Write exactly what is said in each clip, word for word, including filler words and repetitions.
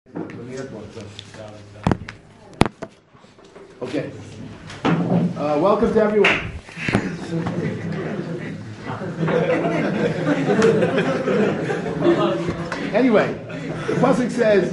Okay. Uh, welcome to everyone. Anyway, the pasuk says,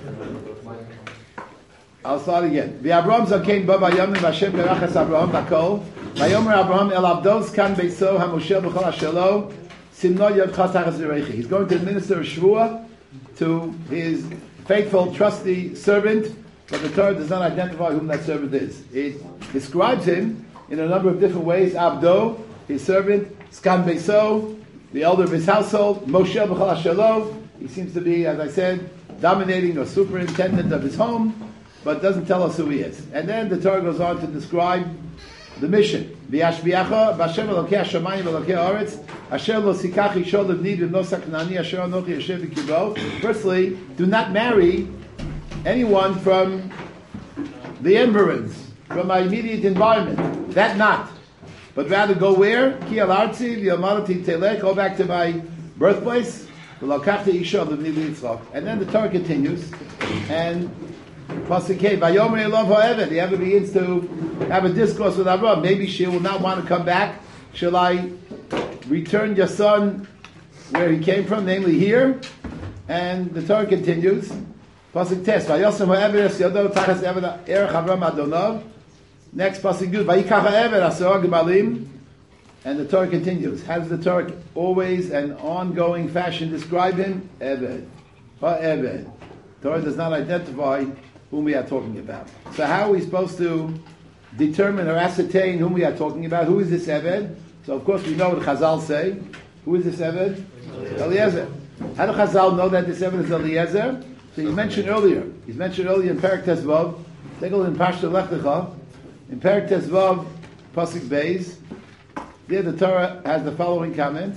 I'll start again. V'Avraham zaken ba vayamim Hashem berachas Avraham bakol. Vayomer Avraham el avdos kan beiso hamoshel b'chol ashelo simno yodcha tachas zireichi. He's going to administer a shvuah to his faithful, trusty servant, but the Torah does not identify whom that servant is. It describes him in a number of different ways. Abdo, his servant, Skan Beiso, the elder of his household, Moshe b'chol ashelo. He seems to be, as I said, dominating or superintendent of his home, but doesn't tell us who he is. And then the Torah goes on to describe the mission. V'yashbiacha b'Hashem elokei hashamayim elokei haaretz asher lo sikach isho livni v'nosa knani asher anochi yoshev b'kibo. Firstly, do not marry anyone from the environs, from my immediate environment. That not. But rather go where? Ki al artzi v'yamarati telech. Go back to my birthplace. V'lokachti isho livni v'yitzchak. And then the Torah continues, and Pasuk K, Vayomer Elov Ha'eved. He ever begins to have a discourse with Avraham. Maybe she will not want to come back. Shall I return your son where he came from, namely here? And the Torah continues. Pasuk Tes, Vayosem Ha'eved Es Yodo Tachas Eved Erech Avraham Adonov. Next Pasuk Yud, Vayikach Ha'eved Asor Gemalim. And the Torah continues. How does the Torah always and ongoing fashion describe him? Eved. Ha'eved. Torah does not identify whom we are talking about. So how are we supposed to determine or ascertain whom we are talking about? Who is this Eved? So of course we know what Chazal say. Who is this Eved? Eliezer. How do Chazal know that this Eved is Eliezer? So you mentioned earlier. He's mentioned earlier in Perek Tezvav. Take a look in Pashto Lech Lecha. In Perek Tezvav, Pasuk Beis. There the Torah has the following comment.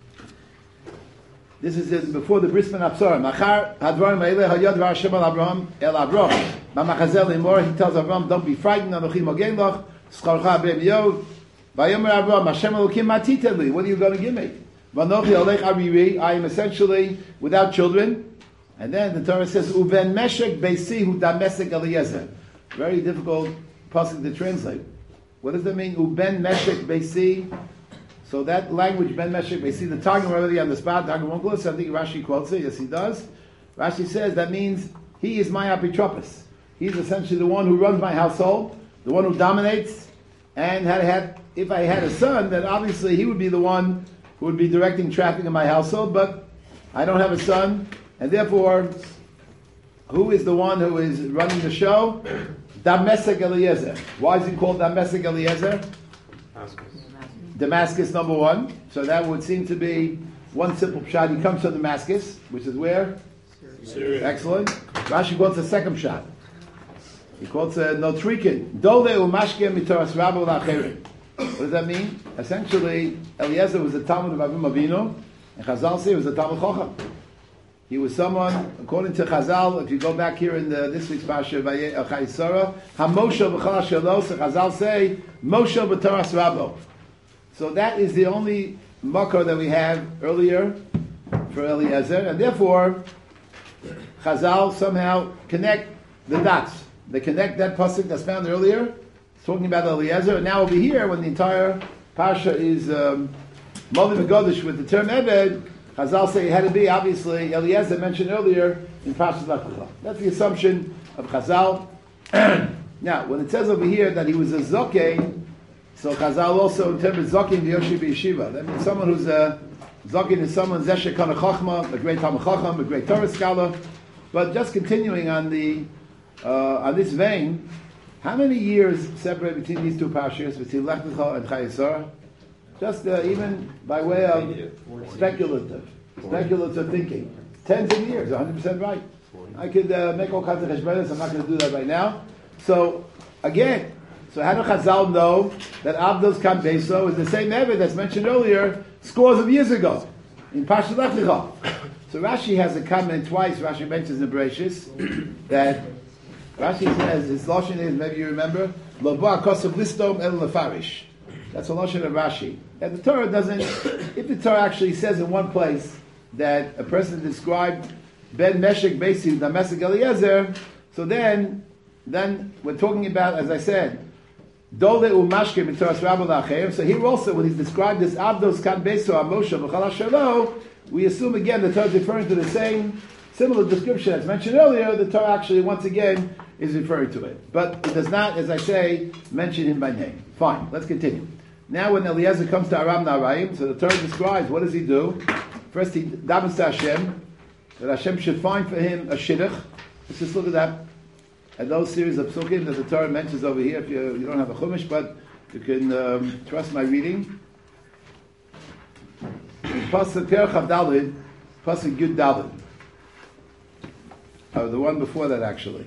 This is in, before the Bris Ben Absarim. Achar hadvarim ha'ileh hayad v'Hashem el Avraham el Avraham. B'machazel limor, he tells Avraham, don't be frightened, Anochi mogen loch, schorcha b'em yov. V'yomer Avraham, Hashem Elokim matiteli, what are you going to give me? V'anochi olech ariri, I am essentially without children. And then the Torah says, uven meshek beisi hu damesek Eliezer. Very difficult passage to translate. What does that mean? Uben meshek beisi. So that language, Ben Meshek, we see the Targum already on the spot. Targum won't close. I think Rashi quotes it. Yes, he does. Rashi says that means he is my apitropos. He's essentially the one who runs my household, the one who dominates. And had I had, if I had a son, then obviously he would be the one who would be directing traffic in my household. But I don't have a son, and therefore, who is the one who is running the show? Damesek Eliezer. Why is he called Damesek Eliezer? Damascus, number one. So that would seem to be one simple shot. He comes from Damascus, which is where? Syria. Excellent. Rashi quotes a second shot. He quotes a Notrikin. Dole umashke mitoras rabo lacherim. What does that mean? Essentially, Eliezer was a Talmud of Avim Avinu, and Chazal say he was a Talmud Chacham. He was someone, according to Chazal, if you go back here in the, this week's Parsha, Chayisara, HaMoshe b'chol hashelos, Chazal say, Moshe b'toras rabo. So that is the only makor that we have earlier for Eliezer, and therefore Chazal somehow connect the dots. They connect that pasuk that's found earlier, talking about Eliezer, and now over here, when the entire parsha is um, Moed Megodish with the term Eved, Chazal say it had to be obviously Eliezer mentioned earlier in Parshas Lech Lecha. That's the assumption of Chazal. Now, when it says over here that he was a Zokein, so Chazal also interprets Zokin v'yoshi b'yeshiva. That means someone who's a Zokin is someone zeshe kana chachma, a great Talmud Chacham, a great Torah scholar. But just continuing on the uh, on this vein, how many years separate between these two parshas, between Lech Lecha and Chayesara? Just uh, even by way of speculative, speculative thinking. Tens of years, one hundred percent right. I could uh, make all kinds of cheshbonos. I'm not going to do that right now. So again. So how do Chazal know that Abdos Kan Beso is the same Eved that's mentioned earlier scores of years ago in Parshas Lech Lecha? So Rashi has a comment twice. Rashi mentions in Bereshis that Rashi says his lashon is, maybe you remember, Lo ba kosav listom el lefarish. That's a lashon of Rashi. And the Torah doesn't. If the Torah actually says in one place that a person described Ben Meshek Beisi Damesek Eliezer. So then, then we're talking about, as I said, Dole Umashke B'Toras Rabba La'Acheim. So here also, when he's described as Abdos Kan Beso Amosha B'Chal Shelo, we assume again the Torah is referring to the same similar description as mentioned earlier. The Torah actually, once again, is referring to it, but it does not, as I say, mention him by name. Fine, let's continue. Now, when Eliezer comes to Aram Naharaim, so the Torah describes what does he do. First, he davens to Hashem that Hashem should find for him a shidduch. Let's just look at that. And those series of psukim that the Torah mentions over here. If you, you don't have a chumash, but you can um, trust my reading. Pasuk Perchav Dalid, Pasuk Yud Dalid. Oh, the one before that actually.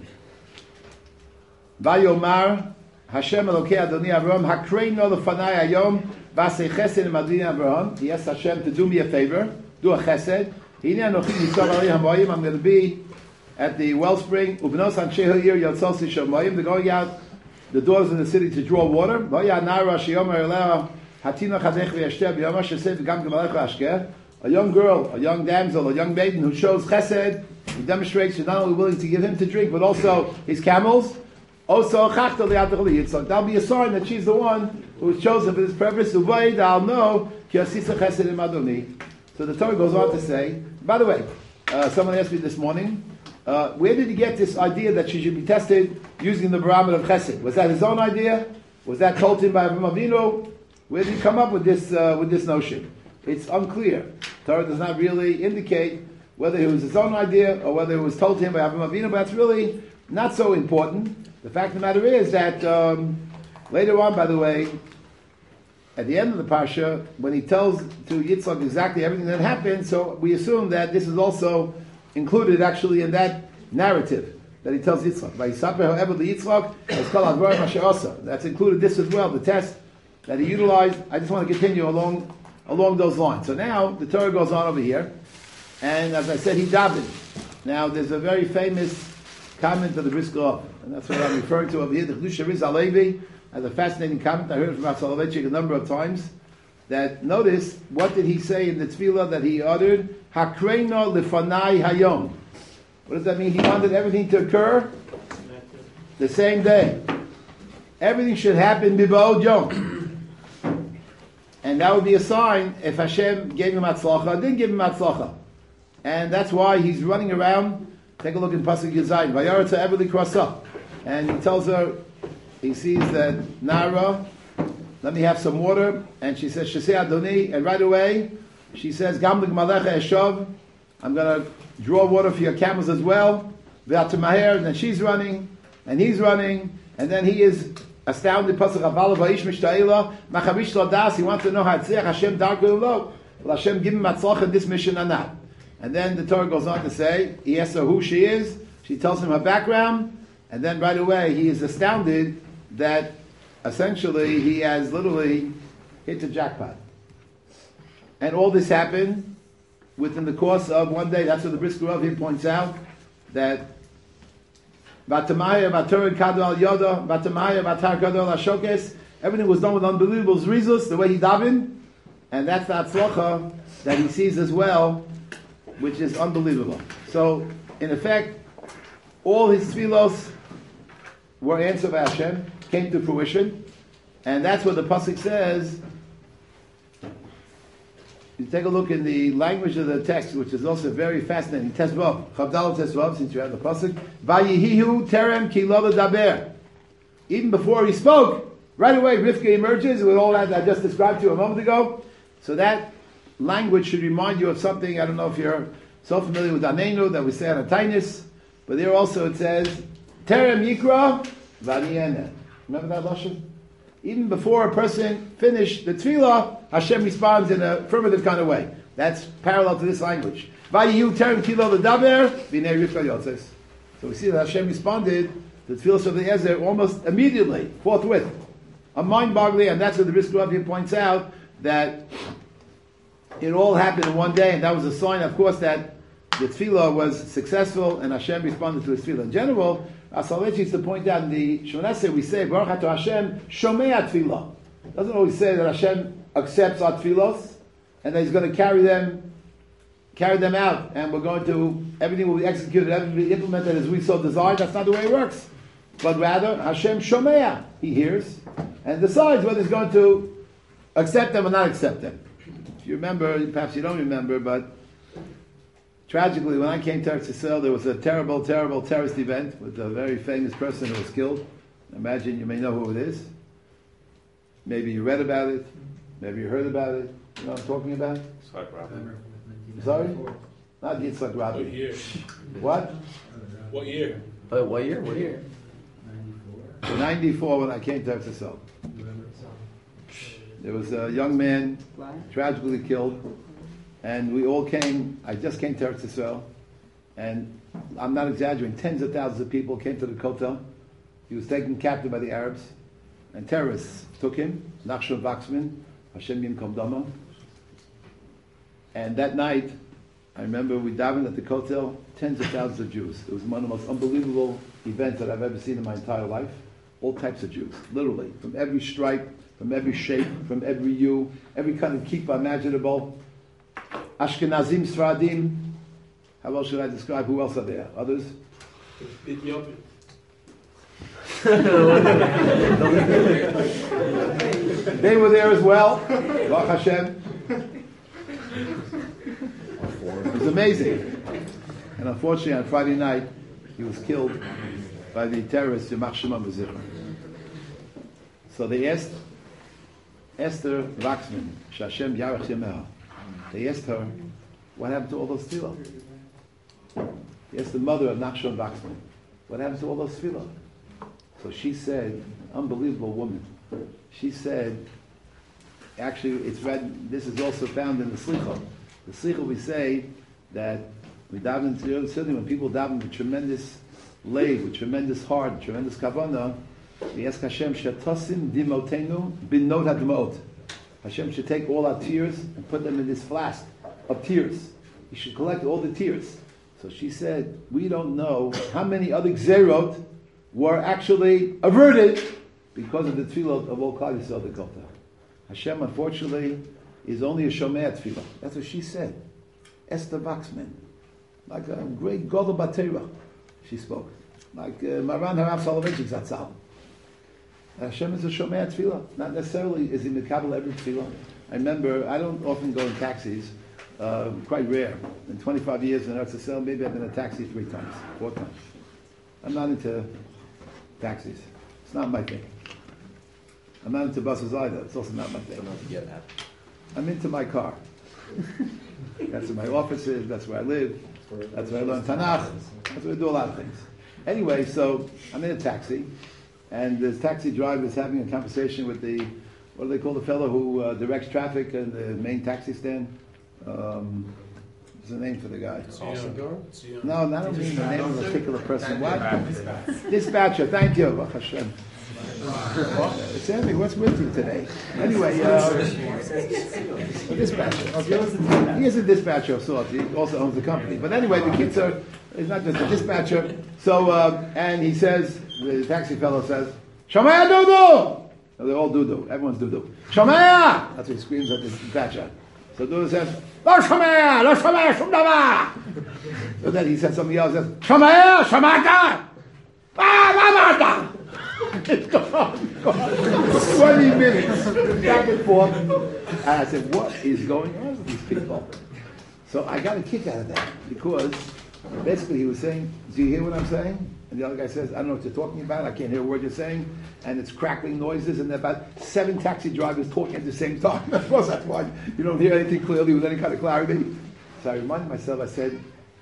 Vayomar Hashem Elokei Adoni Avraham Hakreino Lefanai Hayom V'asei Chesed Adoni Avraham. He asked Hashem to do me a favor, do a chesed. Hine Anochi Nitzar Alei Hamoyim. I'm going to be at the wellspring. Ubnos Anshe Ha'ir Yotzos Shamoyim. They're going out the doors of the city to draw water. Vaya Nara Sheyomer Elea Hatina Chadech V'Yashteh B'Yomar Shesed V'Gam Gemalecha Ashkeh. A young girl, a young damsel, a young maiden who shows chesed. He demonstrates she's not only willing to give him to drink, but also his camels. Also, that'll be a sign that she's the one who was chosen for this purpose. I'll know. So the Torah goes on to say, by the way, uh, someone asked me this morning, uh, where did he get this idea that she should be tested using the barometer of chesed? Was that his own idea? Was that told to him by Avraham Avinu? Where did he come up with this uh, with this notion? It's unclear. Torah does not really indicate whether it was his own idea or whether it was told to him by Avraham Avinu, but that's really not so important. The fact of the matter is that um, later on, by the way, at the end of the Parsha, when he tells to Yitzchak exactly everything that happened, so we assume that this is also included actually in that narrative that he tells Yitzchak. However, the Yitzchak is called Advar Masher Asa. That's included this as well, the test that he utilized. I just want to continue along along those lines. So now the Torah goes on over here, and as I said, he davened. Now there's a very famous comment of the Brisker Rav, and that's what I'm referring to over here. The Chiddush Riz Alevi has a fascinating comment. I heard it from Rav Soloveitchik a number of times. That notice what did he say in the tefillah that he uttered? Hakreino lefanai hayom. What does that mean? He wanted everything to occur the same day. Everything should happen b'ba'od yom, and that would be a sign if Hashem gave him atzlacha, didn't give him atzlacha, and that's why he's running around. Take a look in Pasuk Yizayim. Vayaretza Everly Krasa. And he tells her, he sees that Nara, let me have some water. And she says, Shesei Adoni. And right away, she says, Gamlik Malecha Eshav. I'm going to draw water for your camels as well. V'atamaher. And then she's running. And he's running. And then he is astounded. Pasuk Avala Va'ish Mishta'ila. Machavish Ladas. He wants to know how Tzech Hashem Dargo Lo. Will Hashem give him Matzlach in this mission or not? And then the Torah goes on to say, he asks her who she is, she tells him her background, and then right away he is astounded that essentially he has literally hit the jackpot. And all this happened within the course of one day. That's what the Brisker Rav here points out, that Vatamaya, Vatur Kadol Yoda, Vatamaya, Vatar Kadol Ashokes, everything was done with unbelievable zrizus, the way he davened, and that's the atzlacha that he sees as well, which is unbelievable. So, in effect, all his tefillos were answered by Hashem, came to fruition, and that's what the pasuk says. You take a look in the language of the text, which is also very fascinating. Tesvav, Chavdal Tesvav, since you have the pasuk, Vayihihu terem ki lo ledaber. Even before he spoke, right away Rivka emerges with all that I just described to you a moment ago. So that language should remind you of something. I don't know if you're so familiar with Anenu that we say on a Tainis, but there also it says Terem Yikra Vaniene. Remember that lashon? Even before a person finished the tefillah, Hashem responds in an affirmative kind of way. That's parallel to this language. Vayihu Terem Kilo Ledaber V'nei Rivka Yotzes. So we see that Hashem responded to the tefillah of the Ezer almost immediately, forthwith. A mind-boggling, and that's what the Brisker Rav here points out, that it all happened in one day, and that was a sign, of course, that the tefillah was successful, and Hashem responded to his tefillah. In general, Asalech used to point out in the Shemona Esrei, we say, Baruch Ato Hashem, Shomei Tefillah. Doesn't always say that Hashem accepts our tefillos, and that He's going to carry them carry them out, and we're going to, everything will be executed, everything will be implemented as we so desire. That's not the way it works. But rather, Hashem Shomea, He hears, and decides whether He's going to accept them or not accept them. If you remember, perhaps you don't remember, but tragically, when I came to Eretz Yisrael, there was a terrible, terrible terrorist event with a very famous person who was killed. I imagine you may know who it is. Maybe you read about it. Maybe you heard about it. You know what I'm talking about? Yitzhak Rabin. Sorry? Not Yitzhak Rabin. What year? What? What year? Uh, what year? What year? ninety-four when I came to Eretz Yisrael. There was a young man tragically killed, and we all came, I just came to Eretz Yisrael, and I'm not exaggerating, tens of thousands of people came to the Kotel. He was taken captive by the Arabs, and terrorists took him, Nachshon Wachsman, Hashem Yimkom Dama. And that night, I remember we davened at the Kotel, tens of thousands of Jews. It was one of the most unbelievable events that I've ever seen in my entire life. All types of Jews, literally, from every stripe, from every shape, from every hue, every kind of kippah imaginable. Ashkenazim, Sfaradim. How else should I describe? Who else are there? Others? Ethiopian. They were there as well. Baruch Hashem. It was amazing. And unfortunately, on Friday night, he was killed by the terrorists Yamach Shema Mezirah. So they asked Esther Wachsman, Shashem Yarech Yemeh. They asked her, what happened to all those tefillah? They asked the mother of Nachshon Wachsman, what happened to all those tefillah? So she said, unbelievable woman. She said, actually, it's read, this is also found in the Slicha. The Slicha, we say that we daven to the Yom when people daven with tremendous lave, with tremendous heart, tremendous kavanah, we ask Hashem, Shatosim dimotenu bin not hadmot. Hashem should take all our tears and put them in this flask of tears. He should collect all the tears. So she said, we don't know how many other gzerot were actually averted because of the tefillah of all Klal Yisrael the Kota. Hashem, unfortunately, is only a shomei tefillah. That's what she said. Esther Wachsman, like a great Gadol Batera, she spoke. Like uh, Maran Harav Soloveitchik Zatzal. Hashem is a shomei tefillah. Not necessarily is he mekabel every tefillah. I remember, I don't often go in taxis, uh, quite rare. In twenty-five years in Eretz Yisrael, maybe I've been in a taxi three times, four times. I'm not into taxis. It's not my thing. I'm not into buses either. It's also not my thing. I'm into my car. That's where my office is. That's where I live. That's where I learn Tanakh. That's where I do a lot of things. Anyway, so I'm in a taxi, and this taxi driver is having a conversation with the, what do they call the fellow who uh, directs traffic in the main taxi stand? Um, what's the name for the guy? Awesome. No, not only the name of a particular person. What? Dispatcher. Dispatcher. Thank you, Baruch Hashem. Sammy, what's with you today? Anyway, uh, a dispatcher. Okay. He is a dispatcher of sorts. He also owns the company. But anyway, the kids are, he's not just a dispatcher. So, uh, and he says, the taxi fellow says, Shomaya Dudu! So they're all Dudu. Everyone's Dudu. Shomaya! That's what he screams at the dispatcher. So Dudu says, Lo Shomaya! Lo Shomaya! Shum Dava! So then he says something else. Says, Shomaya! Shomata! Ah, Mamata! It's gone, twenty minutes, back and forth. And I said, what is going on with these people? So I got a kick out of that, because basically he was saying, do you hear what I'm saying? And the other guy says, I don't know what you're talking about, I can't hear a word you're saying. And it's crackling noises, and there are about seven taxi drivers talking at the same time. Of course, that's why you don't hear anything clearly with any kind of clarity. So I reminded myself, I said,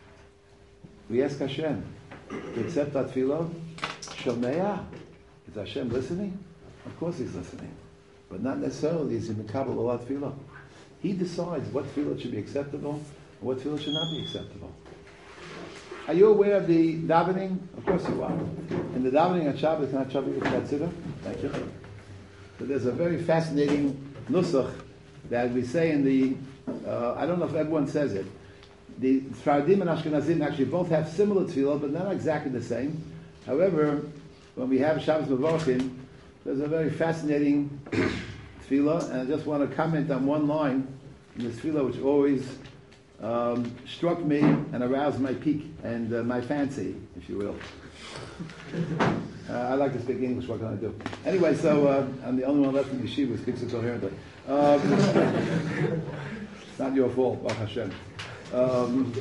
we ask Hashem to accept that tefillah, Shomea. Is Hashem listening? Of course He's listening. But not necessarily is He mekabel all that tefillah. He decides what tefillah should be acceptable and what tefillah should not be acceptable. Are you aware of the davening? Of course you are. In the davening on Shabbos, not Shabbos, consider. Thank you. So there's a very fascinating nusach that we say in the, uh, I don't know if everyone says it, the Sfaradim and Ashkenazim actually both have similar tefillah, but not exactly the same. However, when we have Shabbos Mevorchim, there's a very fascinating tefillah, and I just want to comment on one line in this tefillah, which always um, struck me and aroused my pique and uh, my fancy, if you will. Uh, I like to speak English, what can I do? Anyway, so uh, I'm the only one left in the yeshiva who speaks it coherently. Um, it's not your fault, Baruch Hashem. Um,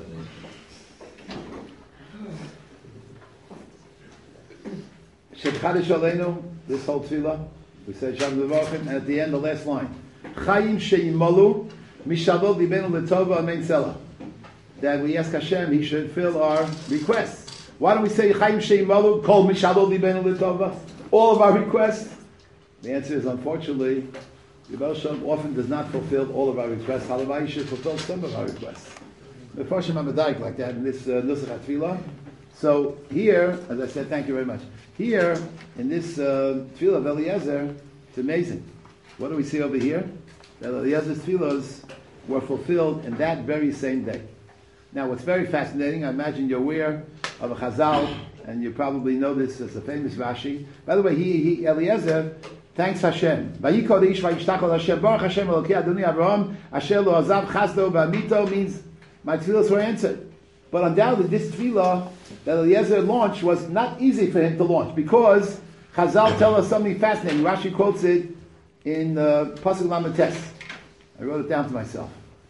Shebchadish Aleinu, this whole tefillah, we said Shalom Levorachim, and at the end, the last line. Chayim sheyimalu, mishalot libenu letova amen selah. That we ask Hashem, He should fill our requests. Why don't we say Chayim sheyimalu, kol mishalot libenu letova? All of our requests? The answer is, unfortunately, Yibel Shem often does not fulfill all of our requests. Halavai should fulfill some of our requests. The Mepharshim Hamadayik like that in this uh, Nusach HaTfilah. So here, as I said, thank you very much. Here, in this uh, tefillah of Eliezer, it's amazing. What do we see over here? That Eliezer's tefillahs were fulfilled in that very same day. Now, what's very fascinating, I imagine you're aware of a Chazal, and you probably know this as a famous Rashi. By the way, he, he Eliezer thanks Hashem. Vayikol ish vayishtachol Hashem, Baruch Hashem Elokei Adonai Avraham, Asher lo azav chasdo v'amito, means my tefillahs were answered. But undoubtedly, this tefillah that Eliezer launched was not easy for him to launch, because Chazal tell us something fascinating. Rashi quotes it in uh, Pasuk Lamed Tes. I wrote it down to myself.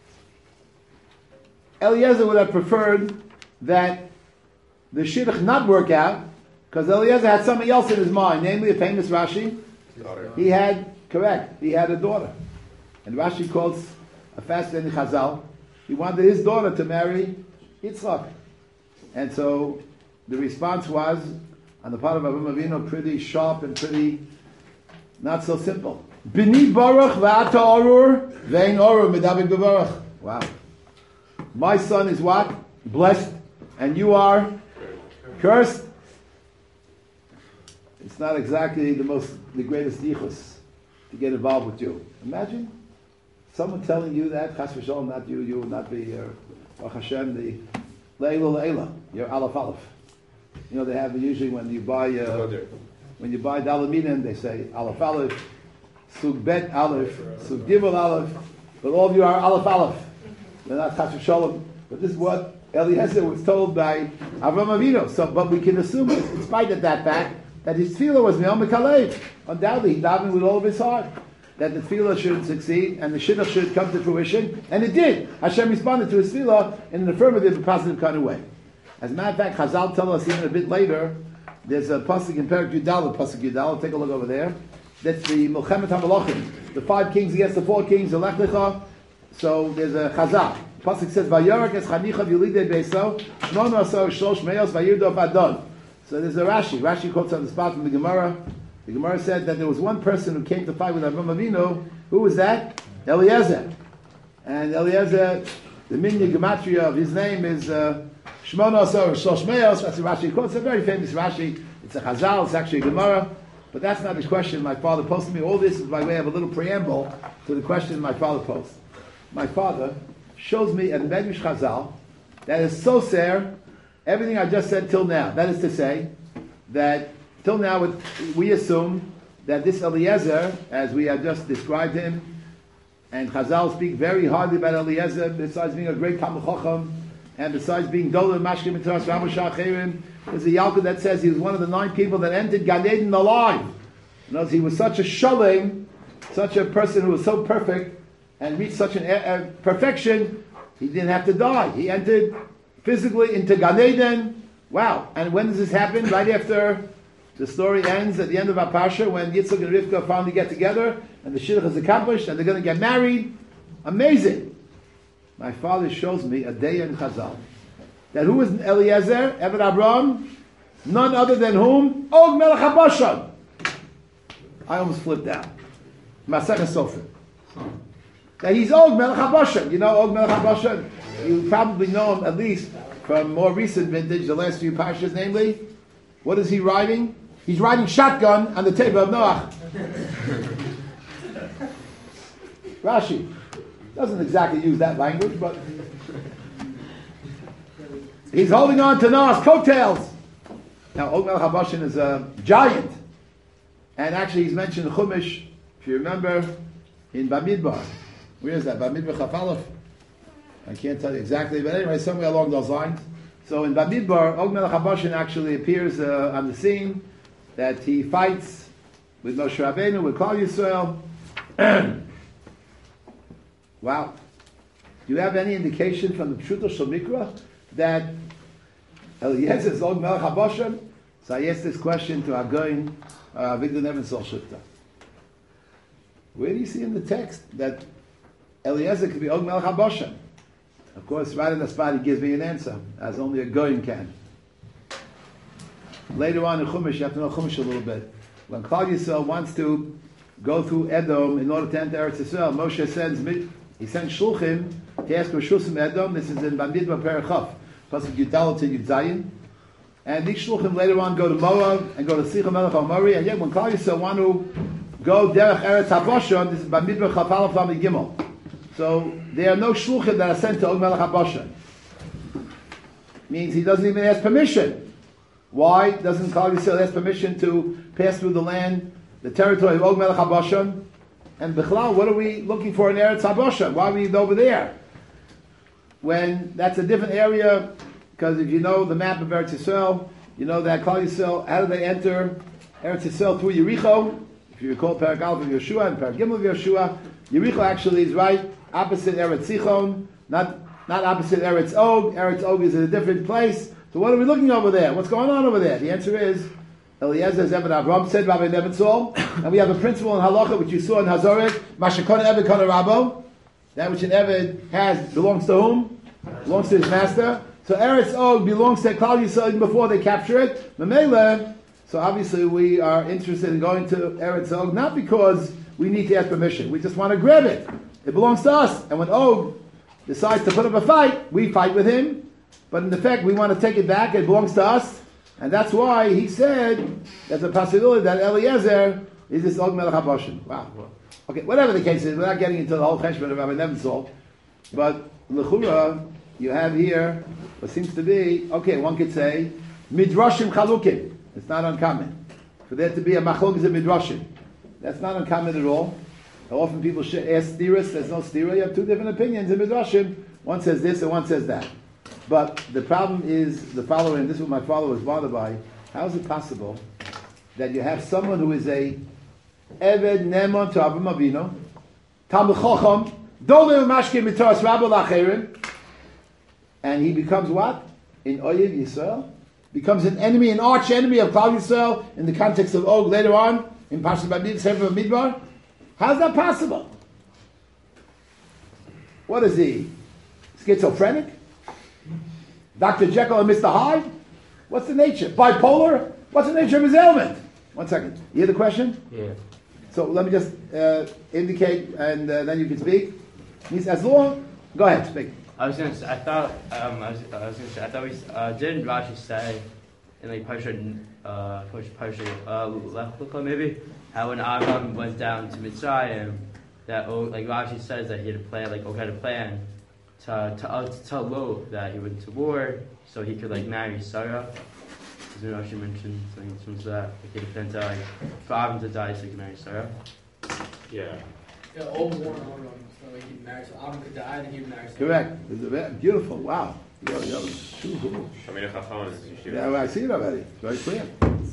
Eliezer would have preferred that the shidduch not work out, because Eliezer had something else in his mind, namely a famous Rashi. Daughter. He had, correct, he had a daughter. And Rashi quotes a fascinating Chazal. He wanted his daughter to marry Yitzchak. And so the response was, on the part of Avram Avinu, pretty sharp and pretty not so simple. Bini baruch v'ata orur ve'in orur medabik b'baruch. Wow. My son is what? Blessed. And you are cursed. It's not exactly the most, the greatest yichus to get involved with you. Imagine someone telling you that, chas v'shalom, not you, you will not be your, Baruch Hashem, the Leila Leila, your Aleph Aleph. You know, they have usually when you buy, uh, when you buy Dalaminim, they say Aleph Aleph, Sug Bet Aleph, Sug Gimel Aleph, but all of you are Aleph Aleph. They're not chas v'shalom. But this is what Eliezer was told by Avram Avinu. So, but we can assume, in spite of that fact, that his tefillah was Me'om Kalev. Undoubtedly, he davened with all of his heart that the tefillah should succeed and the shidduch should come to fruition, and it did. Hashem responded to his tefillah in an affirmative and positive kind of way. As a matter of fact, Chazal tell us even a bit later, there's a pasuk in Perek Yudal, pasuk Yudal, take a look over there. That's the Milchemet HaMelachim, the five kings against the four kings, the Lech Lecha. So there's a Chazal. The pasuk says, Vayorek es chanicha v'yulidei beiso, shmonu asar shlosh meos vayirdo adon. So there's a Rashi. Rashi quotes on the spot from the Gemara. The Gemara said that there was one person who came to fight with Avram Avinu. Who was that? Eliezer. And Eliezer, the Minya Gematria of his name is Shmona Asar Shlosh Meos. That's a Rashi quote. It's a very famous Rashi. It's a Chazal. It's actually a Gemara. But that's not the question my father posed to me. All this is by way of a little preamble to the question my father posed. My father shows me a Medrash Chazal that is so ser everything I just said till now. That is to say, that till now we assume that this Eliezer, as we have just described him, and Chazal speak very hardly about Eliezer, besides being a great Talmid Chacham, and besides being Doler Mashkim Mitzvahs Ramoshah Cherim, there's a Yalkut that says he was one of the nine people that entered Gan Eden alive. You know, he was such a shalom, such a person who was so perfect, and reached such an uh, perfection, he didn't have to die. He entered physically into Gan Eden. Wow. And when does this happen? Right after the story ends at the end of our Parsha, when Yitzchak and Rivka finally get together, and the shidduch is accomplished, and they're going to get married. Amazing. My father shows me a day in Chazal. That who is Eliezer, Eved Abraham? None other than whom? Og Melech HaBashan. I almost flipped out. Masechet Sofer. That he's Og Melech HaBashan. You know Og Melech HaBashan? You probably know him at least from more recent vintage, the last few parshas, namely. What is he riding? He's riding shotgun on the table of Noach. Rashi doesn't exactly use that language, but he's holding on to Noah's coattails. Now, Og Melech HaBashan is a giant, and actually he's mentioned in Chumash, if you remember, in Bamidbar. Where is that? Bamidbar Chaf Aleph. I can't tell you exactly, but anyway, somewhere along those lines. So in Bamidbar, Og Melech HaBashan actually appears uh, on the scene that he fights with Moshe Rabbeinu, with Klal Yisrael. Wow. Do you have any indication from the Pshuto Shel Mikra that Eliezer is Og Melech HaBashan? So I asked this question to Agoin, uh, Victor Nevensol Shutta. Where do you see in the text that Eliezer could be Og Melech HaBashan? Of course, right in the spot he gives me an answer, as only a Goyim can. Later on in Chumash, you have to know Chumash a little bit. When Klal Yisrael wants to go through Edom in order to enter Eretz Yisrael, Moshe sends, he sends Shulchim to ask for Shusim Edom. This is in Bamidbar Perechaf, plus Yudal to Yudzayin. And these Shulchim later on go to Moab and go to Sicha Melech HaMori. And yet when Klal Yisrael want to go Derech Eretz HaBashan, this is Bamidbar Chaf Aleph Lamed Gimel. So there are no shluchim that are sent to Og Melech HaBashan. Means he doesn't even ask permission. Why doesn't Klal Yisrael ask permission to pass through the land, the territory of Og Melech HaBashan? And Bichlal, what are we looking for in Eretz HaBashan? Why are we over there? When that's a different area, because if you know the map of Eretz Yisrael, you know that Klal Yisrael, how do they enter Eretz Yisrael? Through Yericho. If you recall Perek Aleph of Yeshua and Perek Gimel of Yeshua, Yericho actually is right opposite Eretz Sichon, not not opposite Eretz Og. Eretz Og is in a different place. So what are we looking over there? What's going on over there? The answer is, Eliezer, as Eben Avram said, Rabbi Nebenzahl, and we have a principle in Halacha which you saw in Hazoret, Mashakona Eved Kana Rabo, that which an Eved has belongs to whom? Belongs to his master. So Eretz Og belongs to Klal Yisrael even before they capture it. Memele, so obviously we are interested in going to Eretz Og, not because we need to ask permission. We just want to grab it. It belongs to us. And when Og decides to put up a fight, we fight with him. But in effect, we want to take it back. It belongs to us. And that's why he said there's a possibility that Eliezer is this Og Melech HaBashan. Wow. Okay, whatever the case is, without getting into the whole cheshbon of Rabbi Nebenzahl, but L'chura, you have here what seems to be, okay, one could say, Midrashim Chalukim. It's not uncommon. For there to be a machlokes in Midrashim. That's not uncommon at all. Often people should ask stiras, there's no stira, you have two different opinions in Midrashim. One says this and one says that. But the problem is the following, and this is what my father was bothered by. How is it possible that you have someone who is a Eved Nemon to Avraham Avinu, Talmid Chacham, Doler Mashke Mitaras Rabba Lacherim, and he becomes what? In Oyev Yisrael? Becomes an enemy, an arch enemy of Klal Yisrael in the context of Og later on in Parashat Bamidbar, Sefer Bamidbar. How's that possible? What is he? Schizophrenic? Doctor Jekyll and Mister Hyde? What's the nature? Bipolar? What's the nature of his ailment? One second. You hear the question? Yeah. So let me just uh, indicate, and uh, then you can speak. He says, as long. Go ahead, speak. I was gonna say, I thought, um, I was, I was gonna say, I thought we, uh, didn't Rashi say in like Parsha, uh, Parsha, uh, Lech Lecha maybe, how when Avram went down to Mitzrayim, that, oh, like Rashi says that he had a plan, like, okay, had a plan to, to, uh, to tell Lot that he went to war so he could, like, marry Sarah. Because Rashi mentioned something in terms of that, like, he had a plan to, like, for Avram to die so he could marry Sarah. Yeah. Yeah, all war on Avram, so like he married, so Avram could die and he would marry. Correct. It's a very beautiful. Wow. Yo, yo, shoo-hoo. Yeah, well, I see it already. It's very clear.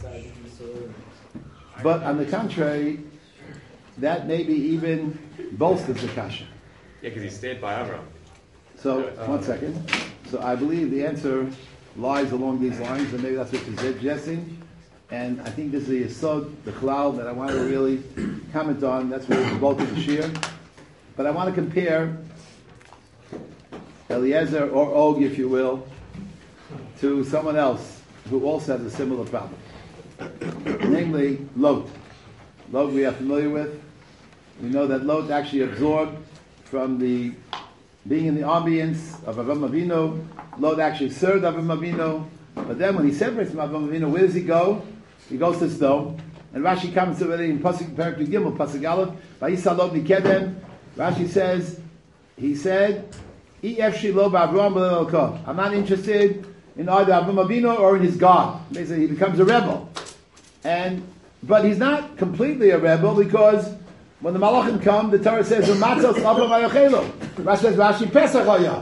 But on the contrary, that maybe even bolsters the kasha. Yeah, because he stayed by Avram. So, one second. So I believe the answer lies along these lines, and maybe that's what you're suggesting. And I think this is the yesod, the cloud that I want to really comment on. That's where it's both of the shir. But I want to compare Eliezer or Og, if you will, to someone else who also has a similar problem. Namely, Lot. Lot we are familiar with. We know that Lot actually absorbed from the being in the ambience of Avraham Avinu. Lot actually served Avraham Avinu. But then when he separates from Avraham Avinu, where does he go? He goes to Sodom. And Rashi comes already in Pasuk Perek Gimel, Pasuk Aleph, Vayisa Lot Mikedem. Rashi says, he said, I'm not interested in either Avraham Avinu or in his God. Basically, he becomes a rebel. And but he's not completely a rebel because when the Malachim come, the Torah says, Rashi says, Rashi Pesach Haya.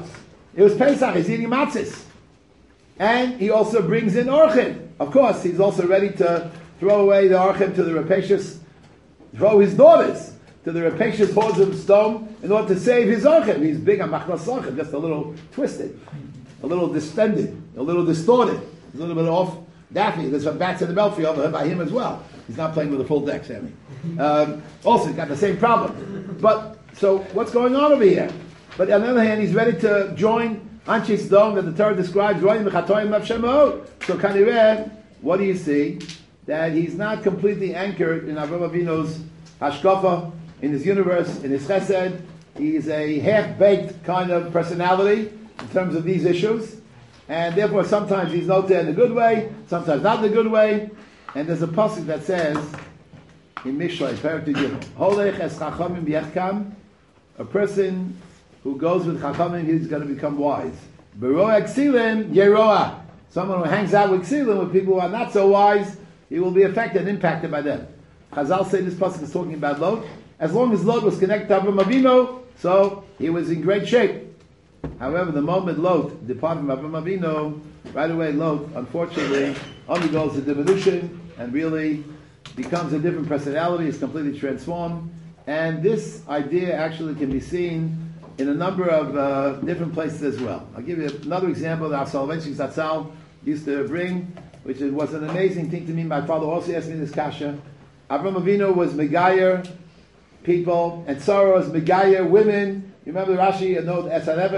It was Pesach. He's eating matzahs. And he also brings in orchim. Of course, he's also ready to throw away the orchim to the rapacious, throw his daughters to the rapacious hordes of stone in order to save his orchim. He's big on machnas orchim, just a little twisted, a little distended, a little distorted, a little bit off. Daffy, there's some bats in the belfry over by him as well. He's not playing with a full deck, Sammy. Um, also, he's got the same problem. But, so, what's going on over here? But on the other hand, he's ready to join Anshe Sdom that the Torah describes. So, Kanireh, what do you see? That he's not completely anchored in Avraham Avinu's hashkafa, in his universe, in his chesed. He's a half-baked kind of personality in terms of these issues. And therefore, sometimes he's not there in a good way, sometimes not in a good way. And there's a pasuk that says in Mishlei, Perek Gimel, Holech es chachamim b'yechkam, a person who goes with chachamim, he's going to become wise. Beroa ksilim yeroa, someone who hangs out with ksilim, with people who are not so wise, he will be affected, impacted by them. Chazal say this pasuk is talking about Lot. As long as Lot was connected to Avraham Avinu, so he was in great shape. However, the moment Lot departed from Avraham Avinu, right away Lot, unfortunately, undergoes a diminution and really becomes a different personality, is completely transformed. And this idea actually can be seen in a number of uh, different places as well. I'll give you another example that our Soloveitchik Zatzal used to bring, which was an amazing thing to me. My father also asked me this kasha. Avraham Avinu was Megayer people, and Sarah was Megayer women. You remember Rashi, a note,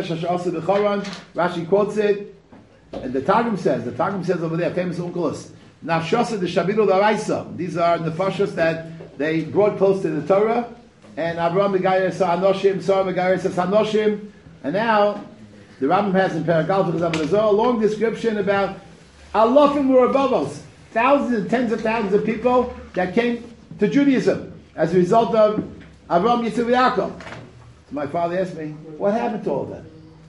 Rashi quotes it, and the Targum says, the Targum says over there, famous Unkelus, Nafshasa de Shabiru Laraisa. These are the nefashos that they brought close to the Torah, and Avraham Megayer saw Anoshim, Sarah Megayer says Anoshim, and now the Rambam has in Paragal a long description about Alofim Urabavos, thousands and tens of thousands of people that came to Judaism as a result of Avraham Yitzchak Yaakov. My father asked me, what happened to all that?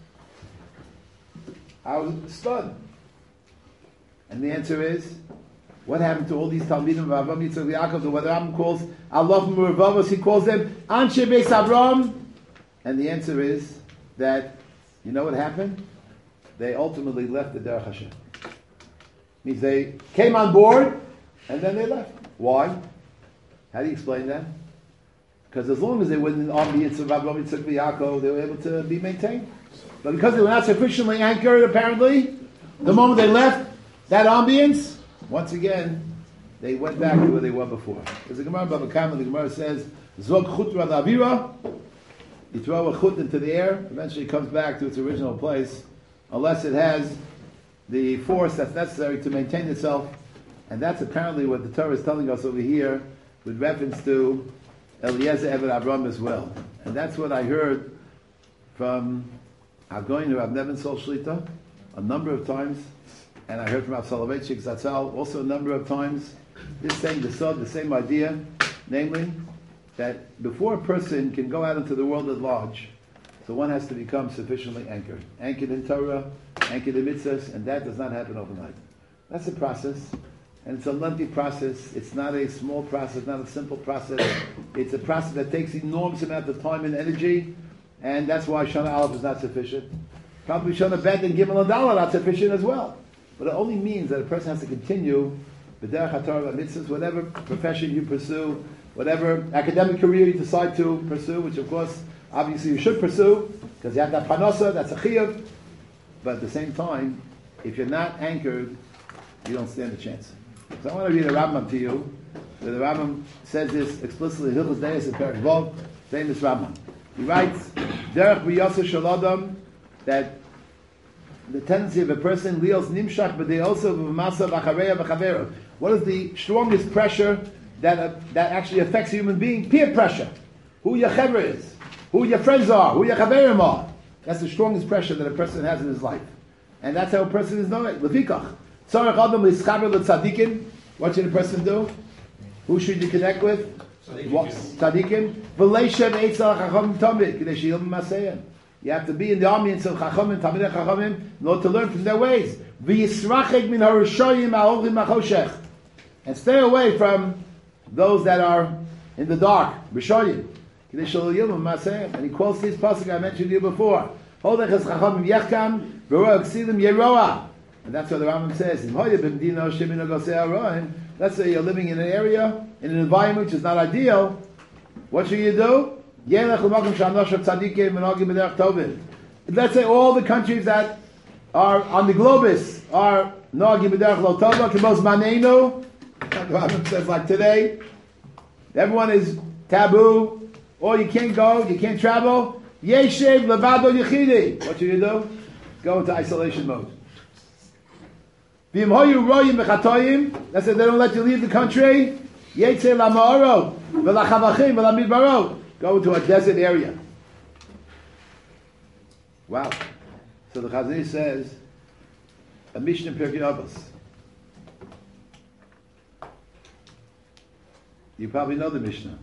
I was stunned. And the answer is, what happened to all these Talmidim of Avraham Yitzchak Yaakov, what the Rambam calls Alofim Urabavos, he calls them Anshe Beis Avraham. And the answer is that, you know what happened? They ultimately left the Derech Hashem. Means they came on board, and then they left. Why? How do you explain that? Because as long as they were in the ambience of Avraham Yitzchak Yaakov, they were able to be maintained. But because they were not sufficiently anchored, apparently, the moment they left that ambience, once again, they went back to where they were before. There's a Gemara in Bava Kama, the Gemara says, Zog chutra d'avira, you throw a chut into the air, eventually it comes back to its original place, unless it has the force that's necessary to maintain itself. And that's apparently what the Torah is telling us over here with reference to Eliezer Eved Avraham as well. And that's what I heard from Hagoyin who I've never sold Shlita a number of times, and I heard from Rav Soloveitchik Zatzal also a number of times, this same the the same idea, namely that before a person can go out into the world at large, so one has to become sufficiently anchored. Anchored in Torah, anchored in mitzvahs, and that does not happen overnight. That's a process, and it's a lengthy process. It's not a small process, not a simple process. It's a process that takes enormous amount of time and energy, and that's why Shana Aleph is not sufficient. Probably Shana Bet and Gimel and Dalet are not sufficient as well. But it only means that a person has to continue the Derech HaTorah mitzvahs, whatever profession you pursue, whatever academic career you decide to pursue, which of course, obviously you should pursue, because you have that panosa, that's a chiyuv. But at the same time, if you're not anchored, you don't stand a chance. So I want to read a Rambam to you, where the Rambam says this explicitly, Hilchos Deis in Perek Vov, famous Rambam. He writes, Derech b'yoseh shel adam, that the tendency of a person, lios nimshach b'dei also v'masa v'chareya v'chavera. What is the strongest pressure that uh, that actually affects a human being? Peer pressure. Who your chaver is, who your friends are, who your chaverim are. That's the strongest pressure that a person has in his life. And that's how a person is known. Lefikach. Tzarech adam l'ischaber l'tzadikim. What should a person do? Who should you connect with? Tzadikim. V'leishem eitzal chachamim tamid. K'dei sheyilm maseyim. You have to be in the audience of Chachamim, Talmidei Chachamim, in order to learn from their ways. V'yisrachek min harushoyim ha'olchim machoshech. And stay away from those that are in the dark. Rishoyim. And he quotes this pasuk I mentioned to you before. Holdech es chachamim yechkam, v'roa ksilim yeroa. And that's what the Rambam says. In Hoya b'mdina shemina gosei aroim. Let's say you're living in an area, in an environment which is not ideal. What should you do? Yelech l'makom sh'anoshav tzadikim v'nogim b'derech tovim. Let's say all the countries that are on the globus are nogim b'derech lo tova, k'mos manenu. The Rambam says like today, everyone is taboo, or you can't go, you can't travel. Yeshev levado yechidi. What should you do? Go into isolation mode. V'im hoyu royim v'chatoyim. Let's say they don't let you leave the country. Yetze lama'oro v'lachavachim v'lamidbaro. Go to a desert area. Wow. So the Chazon Ish says, a Mishnah in Pirkei Avos. You probably know the Mishnah.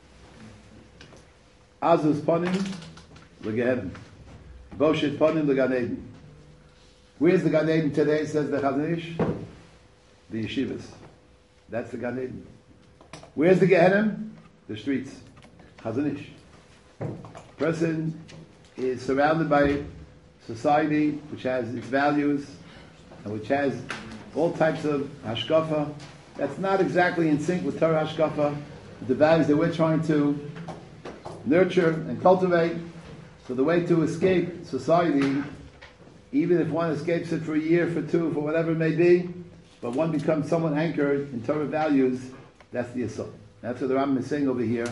Azus panim l'gehenim. Boshet panim l'gan Eden. Where's the Gan Eden today, says the Chazon Ish? The yeshivas. That's the Gan Eden. Where's the Gehenim? The streets. Chazon Ish. Person is surrounded by society which has its values and which has all types of hashkafa that's not exactly in sync with Torah hashkafa, the values that we're trying to nurture and cultivate. So the way to escape society, even if one escapes it for a year, for two, for whatever it may be, but one becomes somewhat anchored in Torah values, that's the assault. That's what the Rambam is saying over here.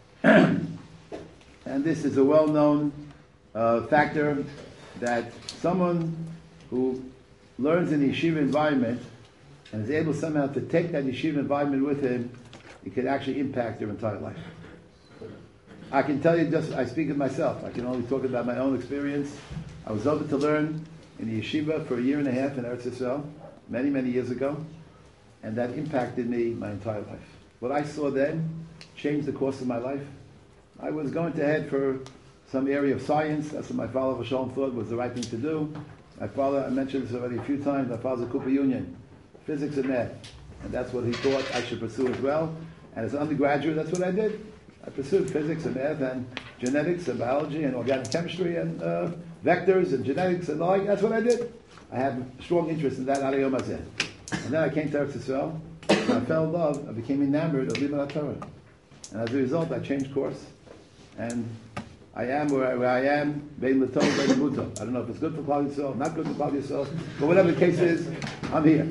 And this is a well-known uh, factor that someone who learns in the yeshiva environment and is able somehow to take that yeshiva environment with him, it can actually impact their entire life. I can tell you just, I speak of myself, I can only talk about my own experience. I was over to learn in the yeshiva for a year and a half in Eretz Yisrael, many, many years ago, and that impacted me my entire life. What I saw then changed the course of my life. I was going to head for some area of science. That's what my father Shalom thought was the right thing to do. My father, I mentioned this already a few times, my father's a Cooper Union, physics and math. And that's what he thought I should pursue as well. And as an undergraduate, that's what I did. I pursued physics and math and genetics and biology and organic chemistry and uh, vectors and genetics and all. That's what I did. I had strong interest in that. And then I came to Eretz Yisrael, and I fell in love. I became enamored of Limud Torah. And as a result, I changed course. And I am where I, where I am, Bein L'Tov, Bein L'Muto. I don't know if it's good for Klal Yisrael, not good for Klal Yisrael, but whatever the case is, I'm here.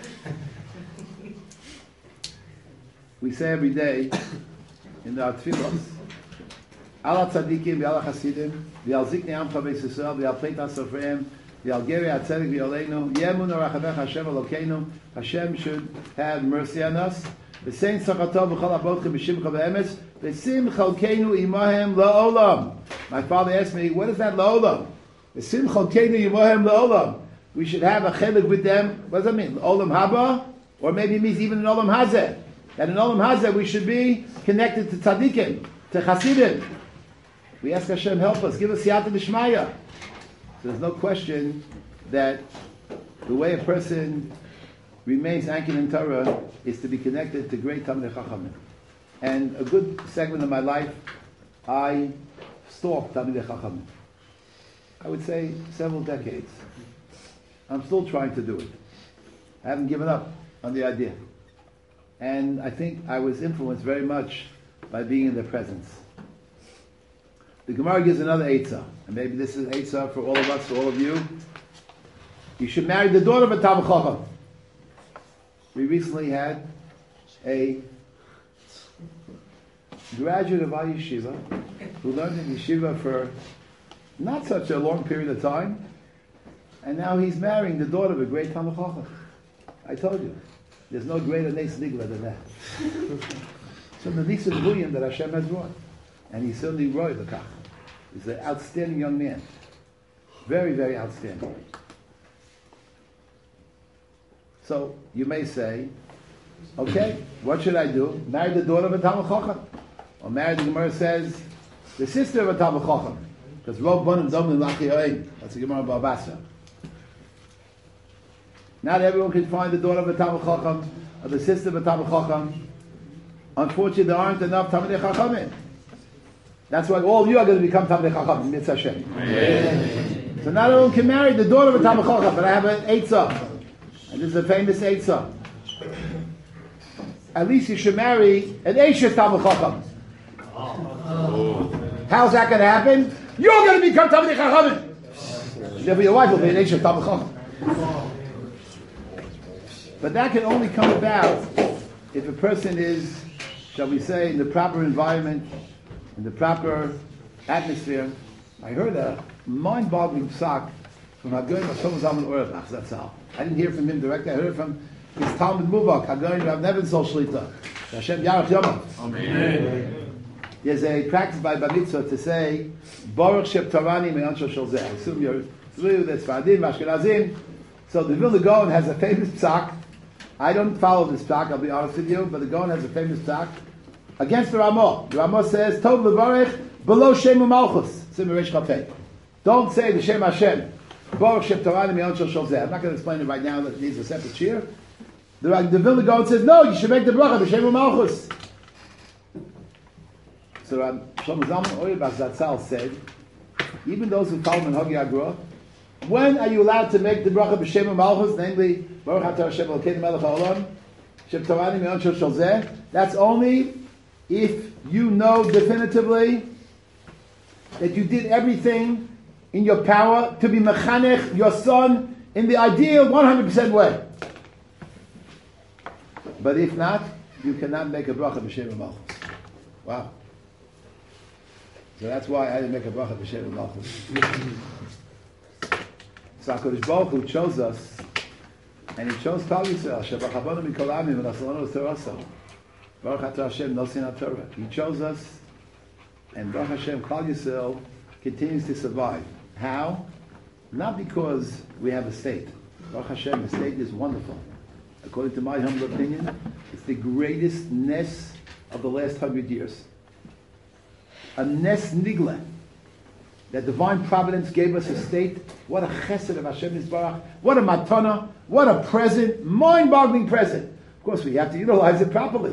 We say every day in the Tfilos, Ala Tzadikim, V'ala Chasidim, V'al Ziknei Amcha Beis Yisrael, V'al Pleit HaSofreim, V'al Geri HaTzedek V'Yoleinu, Yemun Orachavecha Hashem Elokeinu. Hashem should have mercy on us. V'sein Tzachatav V'chol Abotchem B'Shimcha V'Emes, V'sim Chalkeinu Imahem La'olam. My father asked me, what is that La'olam? V'sim Chalkeinu Imahem La'olam. We should have a chelik with them. What does that mean? Olam Haba? Or maybe it means even an Olam Hazeh. That in Olam Hazeh we should be connected to tzaddikim, to chasidim. We ask Hashem, help us, give us siyata d'shmaya. So there's no question that the way a person remains anchored in Torah is to be connected to great Talmidei Chachamim. And a good segment of my life, I stalked Talmidei Chachamim. I would say several decades. I'm still trying to do it. I haven't given up on the idea. And I think I was influenced very much by being in their presence. The Gemara gives another eitzah, and maybe this is eitzah for all of us, for all of you. You should marry the daughter of a Talmid Chacham. We recently had a graduate of our yeshiva who learned in yeshiva for not such a long period of time, and now he's marrying the daughter of a great Talmid Chacham. I told you. There's no greater Nes Nigla than that. So the Nisan Huyim that Hashem has brought. And he's certainly Roy L'Kach. He's an outstanding young man. Very, very outstanding. So you may say, okay, what should I do? Marry the daughter of a Talmid Chacham. Or marry, the Gemara says, the sister of a Talmid Chacham. Because Rov Bonim Dom L'Lachi Yoim. That's the Gemara Bava Basra. Not everyone can find the daughter of a Talmid Chacham or the sister of a Talmid Chacham. Unfortunately, there aren't enough Talmidei Chachamim. That's why all of you are going to become Talmidei Chacham, Mitzvah Hashem. So not only can marry the daughter of a Talmid Chacham, but I have an Eitzah. And this is a famous Eitzah. At least you should marry an Eishes Talmid Chacham. How's that going to happen? You're going to become Talmidei Chachamim. Therefore your wife will be an Eishes Talmid Chacham. But that can only come about if a person is, shall we say, in the proper environment, in the proper atmosphere. I heard a mind-boggling psak from Hagoyin Hashem Zalman Orach. That's how. I didn't hear from him directly. I heard it from his Talmud Muvak, Hagoyin Rav Nebenzahl Shlita. Hashem Yarach Yomah. Amen. There's a practice by Bar Mitzvah to say, Baruch Sheb Torani Me'anshel Shel Zeh. I assume you're through the Sfaradim, Ashkenazim. So the Vilna Gaon has a famous psak. I don't follow this psak, I'll be honest with you, but the Gaon has a famous psak against the Ramah. The Ramah says, Tov Levarech below Shem U'Malchus. Don't say the Shem Hashem. Baruch Sheb Torani Me'anshel Shel Zeh. I'm not going to explain it right now, that it needs a separate cheer. The, the Vilna Gaon says, no, you should make the bracha b'Shem U'Malchus. So um, Shlomo Zalman Auerbach Zatzal said, even those who follow Minhagi Agra, when are you allowed to make the bracha b'Shem U'Malchus, namely Baruch Atah Hashem Elokeinu Melech HaOlam, Sheb Torani Me'anshel Shel Zeh? That's only if you know definitively that you did everything in your power to be mechanech your son in the ideal one hundred percent way. But if not, you cannot make a bracha b'Shem U'Malchus. Wow. So that's why I didn't make a bracha b'Shem U'Malchus. So HaKadosh Baruch Hu chose us, and He chose Klal Yisrael. Shebach Habanu Mikol Amim v'Nasalanu V'Torasa. Baruch Atah Hashem Nosin HaTorah. He chose us, and Baruch Hashem Klal Yisrael continues to survive. How? Not because we have a state. Baruch Hashem, the state is wonderful. According to my humble opinion, it's the greatest nes of the last hundred years. A nes nigla. That divine providence gave us a state. What a chesed of Hashem Yisbarach. What a matana. What a present. Mind-boggling present. Of course, we have to utilize it properly.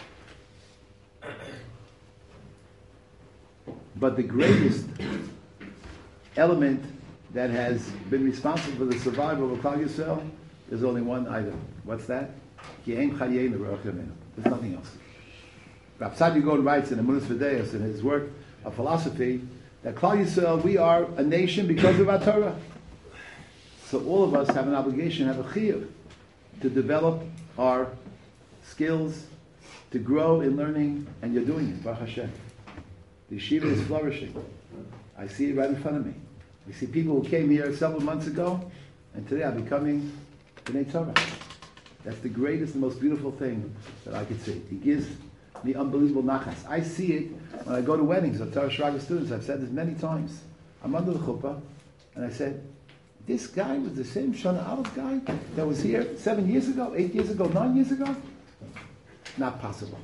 But the greatest element that has been responsible for the survival of Klal Yisrael, there's only one item. What's that? There's nothing else. Rav Saadia Gaon writes in Emunas V'Deos, in his work of philosophy, that Klal Yisrael, we are a nation because of our Torah. So all of us have an obligation, have a chiyuv, to develop our skills, to grow in learning, and you're doing it, Baruch Hashem. The yeshiva is flourishing. I see it right in front of me. I see people who came here several months ago, and today are becoming B'nai Torah. That's the greatest and most beautiful thing that I could see. He gives me unbelievable nachas. I see it when I go to weddings of Torah Shraga students. I've said this many times. I'm under the chuppah, and I said, this guy was the same Shana Aleph guy that was here seven years ago, eight years ago, nine years ago? Not possible.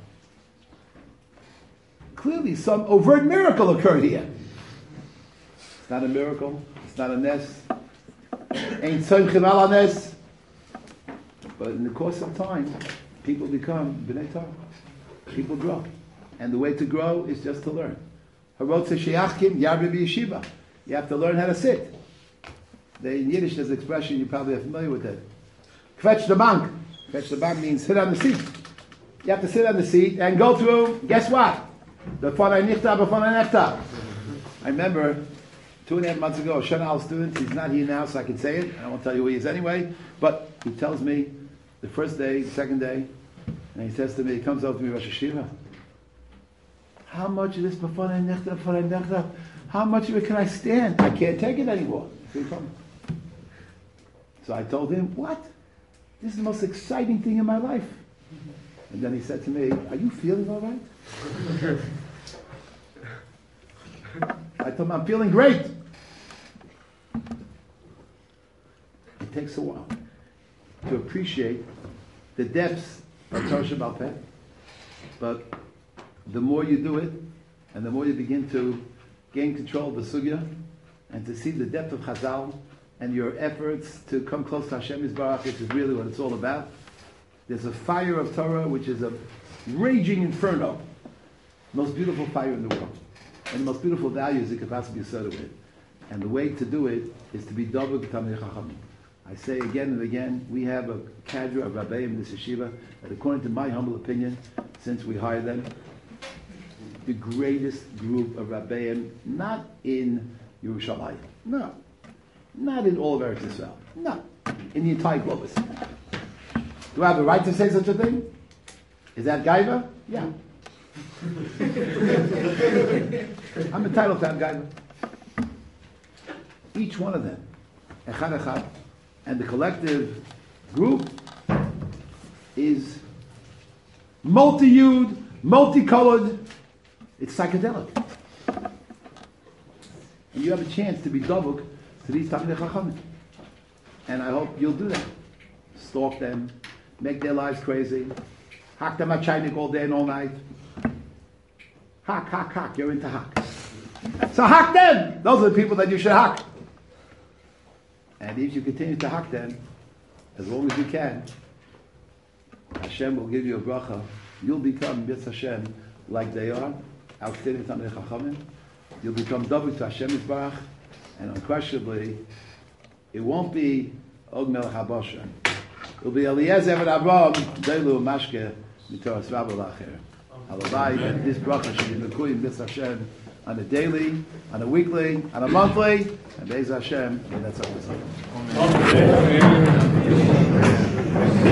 Clearly some overt miracle occurred here. It's not a miracle. It's not a nes. Ain't tzomchim ala nes. But in the course of time, people become B'nai Torah. People grow. And the way to grow is just to learn. Harotze sheyachkim yarbe b'yeshiva. You have to learn how to sit. The, in Yiddish, there's an expression, you probably are familiar with it. Kvetch the bank. Kvetch the bank means sit on the seat. You have to sit on the seat and go through, guess what? The B'fanai nichta, B'fanai nechta. I remember two and a half months ago, a Shana Al student, he's not here now, so I can say it. I won't tell you who he is anyway. But he tells me the first day, the second day, and he says to me, he comes over to me, Rosh Hashiva, how much of this B'fanai nechta, B'fanai nechta, how much of it can I stand? I can't take it anymore. So I told him, what? This is the most exciting thing in my life. And then he said to me, are you feeling all right? I told him, I'm feeling great. It takes a while to appreciate the depths of Torah Shebaal Peh. But the more you do it, and the more you begin to gain control of the sugya, and to see the depth of Chazal, and your efforts to come close to Hashem Yisbarach, which is really what it's all about. There's a fire of Torah, which is a raging inferno. Most beautiful fire in the world. and the most beautiful values it could possibly be associated with. And the way to do it is to be double Talmidei Chachamim. I say again and again, we have a cadre of Rabbeim in this yeshiva that, according to my humble opinion, since we hired them, the greatest group of Rabbeim, not in Yerushalayim, no, not in all of Eretz Yisrael, no, in the entire globus. Do I have the right to say such a thing? Is that gaiva? Yeah. I'm entitled to have gaiva. Each one of them, echad echad, and the collective group is multi-hued, multicolored. It's psychedelic. And you have a chance to be doubled to these Talmidei Chachamim. And I hope you'll do that. Stalk them, make their lives crazy, hack them at Chainik all day and all night. Hack, hack, hack. You're into hack. So hack them! Those are the people that you should hack. And if you continue to hack them, as long as you can, Hashem will give you a bracha. You'll become, B'ez Hashem, like they are, outstanding Talmidei Chachamim. You'll become double to Hashem Yisbarach, and unquestionably, it won't be Og Melech HaBashan. It'll be Eliezer and Abraham, Deilu Mashke, Mitoras Rabba Lacher. Halavai, that this bracha should be Mekuyim B'ez Hashem on a daily, on a weekly, on a monthly, and B'ez Hashem, and that's all it's like.